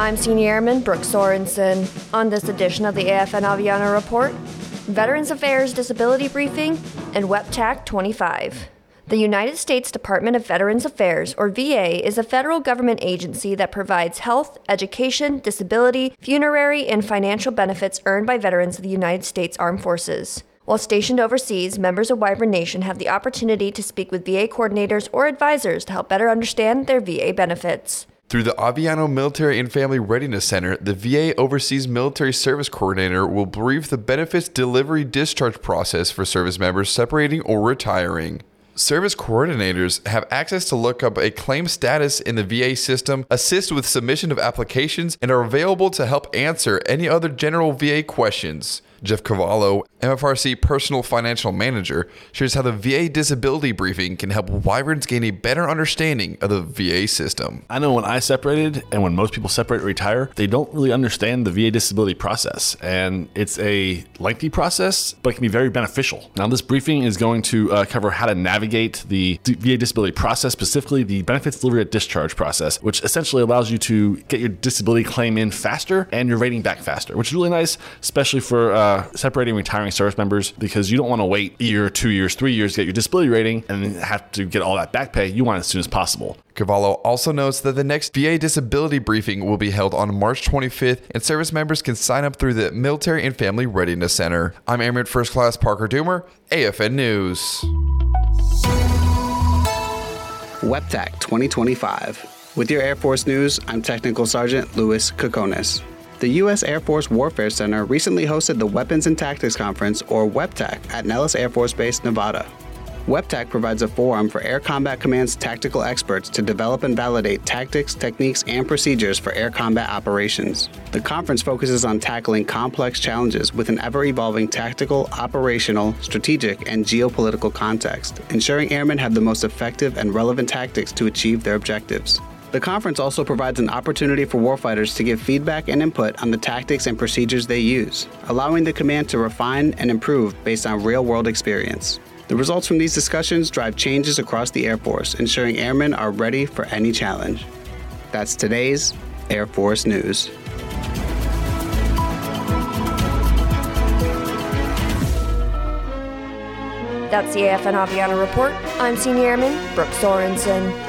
I'm Senior Airman Brooke Sorensen. On this edition of the AFN Aviano Report, Veterans Affairs Disability Briefing and WEPTAC 25. The United States Department of Veterans Affairs, or VA, is a federal government agency that provides health, education, disability, funerary, and financial benefits earned by veterans of the United States Armed Forces. While stationed overseas, members of Wyvern Nation have the opportunity to speak with VA coordinators or advisors to help better understand their VA benefits. Through the Aviano Military and Family Readiness Center, the VA Overseas Military Service Coordinator will brief the benefits delivery discharge process for service members separating or retiring. Service coordinators have access to look up a claim status in the VA system, assist with submission of applications, and are available to help answer any other general VA questions. Jeff Cavallo, MFRC Personal Financial Manager, shares how the VA Disability Briefing can help Wyverns gain a better understanding of the VA system. I know when I separated and when most people separate or retire, they don't really understand the VA disability process. And it's a lengthy process, but it can be very beneficial. Now, this briefing is going to cover how to navigate the VA disability process, specifically the benefits delivery at discharge process, which essentially allows you to get your disability claim in faster and your rating back faster, which is really nice, especially for separating retiring service members, because you don't want to wait a year, 2 years, 3 years to get your disability rating and then have to get all that back pay. You want it as soon as possible. Cavallo also notes that the next VA disability briefing will be held on March 25th, and service members can sign up through the Military and Family Readiness Center. I'm Airman First Class Parker Doomer, AFN News. WEPTAC 2025. With your Air Force news, I'm Technical Sergeant Louis Kokonis. The U.S. Air Force Warfare Center recently hosted the Weapons and Tactics Conference, or WEPTAC, at Nellis Air Force Base, Nevada. WEPTAC provides a forum for Air Combat Command's tactical experts to develop and validate tactics, techniques, and procedures for air combat operations. The conference focuses on tackling complex challenges with an ever-evolving tactical, operational, strategic, and geopolitical context, ensuring airmen have the most effective and relevant tactics to achieve their objectives. The conference also provides an opportunity for warfighters to give feedback and input on the tactics and procedures they use, allowing the command to refine and improve based on real-world experience. The results from these discussions drive changes across the Air Force, ensuring airmen are ready for any challenge. That's today's Air Force News. That's the AFN Aviano Report. I'm Senior Airman Brooke Sorensen.